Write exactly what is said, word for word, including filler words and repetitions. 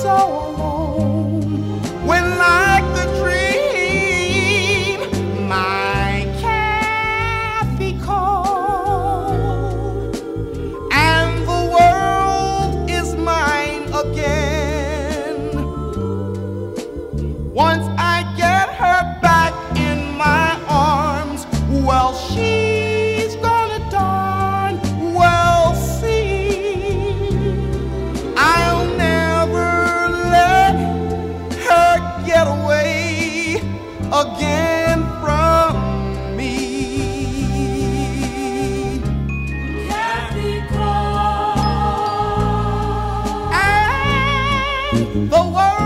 so alone when, like the dream, my Kathy called, and the world is mine again. Once I get her back in my arms, well, she's gonna darn well see. I'll never let her get away again from me. Kathy called, And the world